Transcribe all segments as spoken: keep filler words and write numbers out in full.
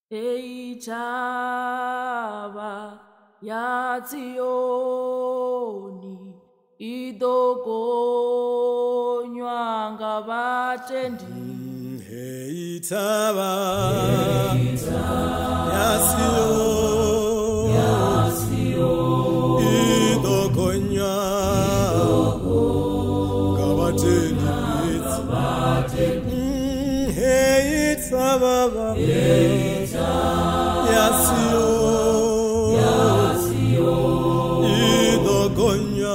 Eichava ya Zioni idogonywa ngavatendi. Eichava ya Zioni idogonywa ngavatendi. Eichava ya Zioni idogonywa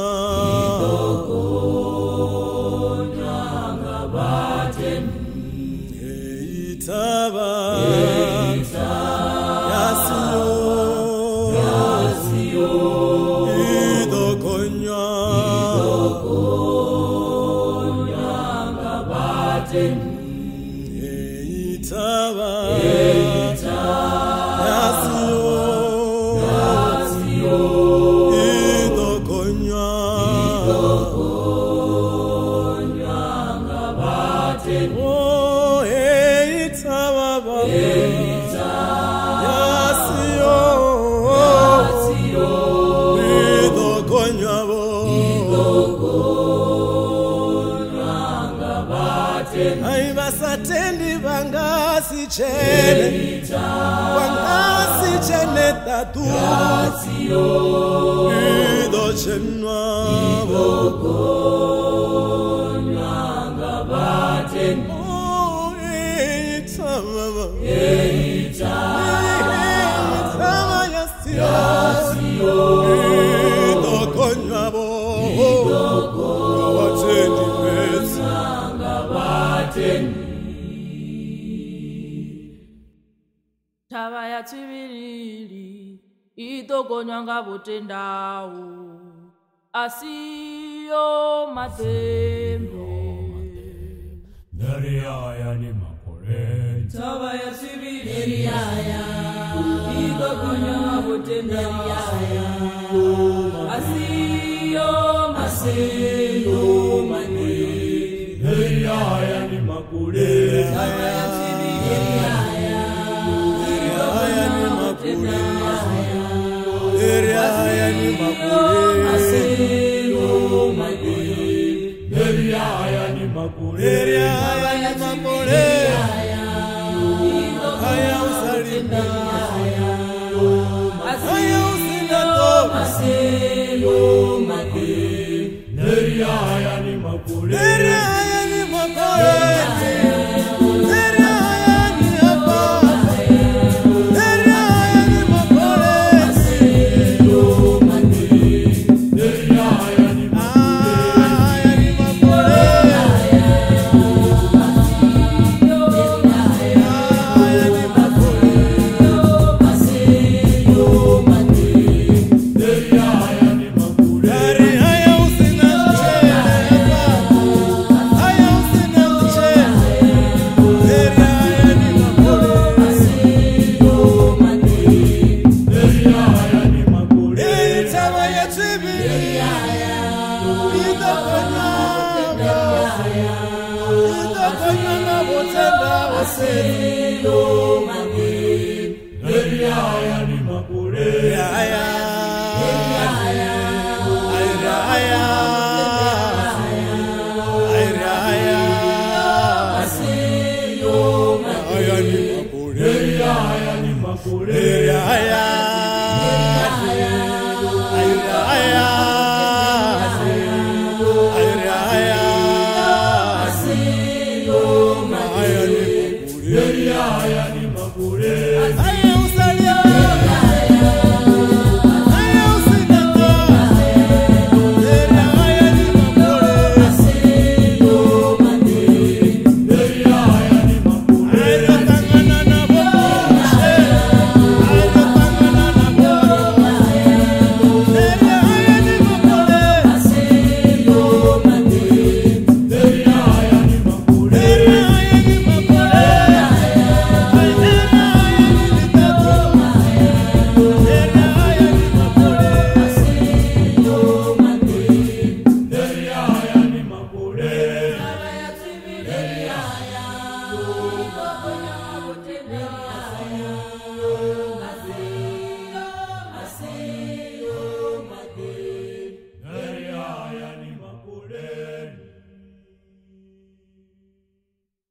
Eitava ya Zioni idogonywa Eitava ya Zioni idogonywa Oh, Eitava ya Zioni idogonywa Ai basatendi bangasi chene bangasi chene tatu ido chenwa oh Eitava Eitava ya Zioni idogonywa ngavatendi pesa Tava ya Tsibiriri idogonywa ngavotendawo asiyo madembe. Neriaya ni makore Tava ya Tsibiriri idogonywa ngavotendawo asiyo madembe. Neriaya ni makore Tava ya Tsibiriri Aya ni makure Aya ni makure Neriaya ni makore Aya ni makure Aya usalimbi Aya usinato Neriaya ni makore Aya ni makure Neriaya ni makore Aya Aya Aya Aya ni makure Neriaya ni makore Aya Neriaya ni makore